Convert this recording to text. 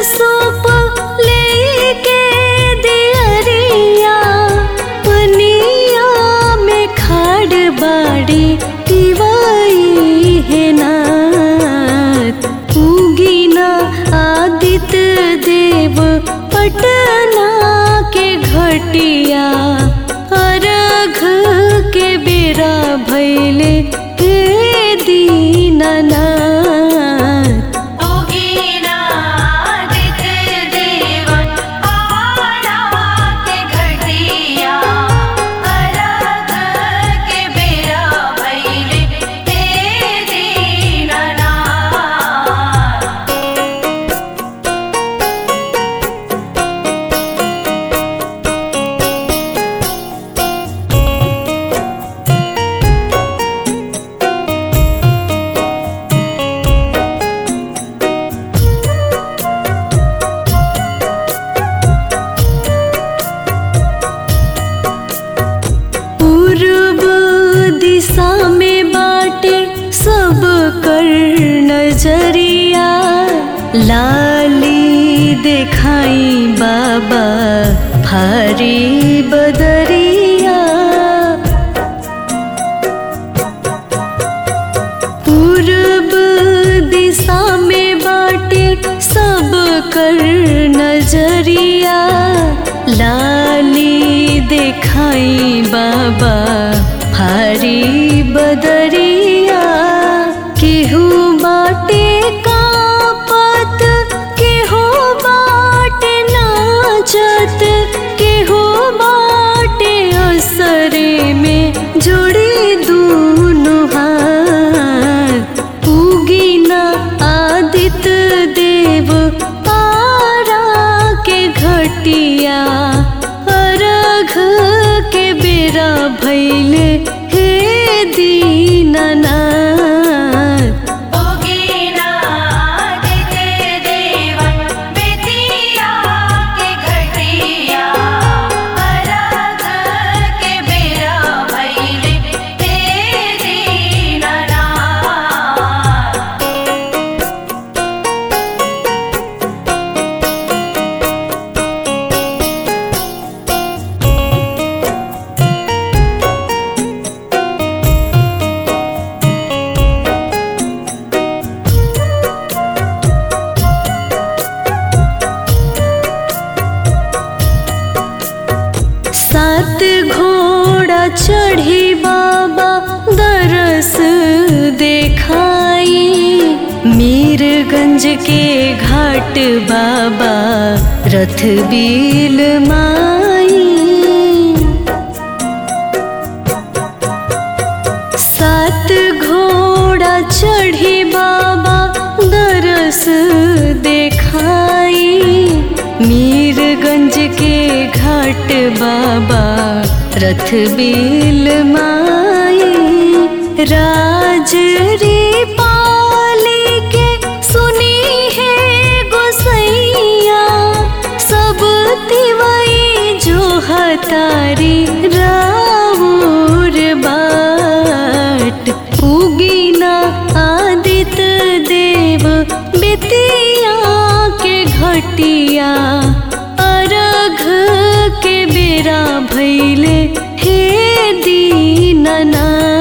सूप लेके दियरिया पनिया में खाड़ बाड़ी तिवाई है नाथ। उगीना आदित्य देव पटना के घटिया अर्घ के बेरा भैले हे दीनानाथ। दिशा में बाटे सब कर नजरिया लाली देखाई बाबा भारी बदरिया। पूर्व दिशा में बाटे सब कर नजरिया लाली देखाई बाबा भारी बदरिया। केहू बाटे कांपत केहू बाटे नाचत केहू बाटे असरे में जोड़ी दूनो हाथ। उगीना आदित्य देव तारा के घटिया अर्घ के बेरा भैले हे दीनानाथ। सात घोड़ा चढ़ी बाबा दरस देखाई मीरगंज के घाट बाबा रथ बील माई। सात घोड़ा चढ़ी बाबा दरस देखाई मीरगंज के घाट बाबा रथ बील माई। राजरी पाली के सुनी है गोसैया सब तिवई जो हतारी राउर बाट। उगीना आदित्य देव बेतिया के घटिया अर्घ के बेरा भैले हे दीनानाथ।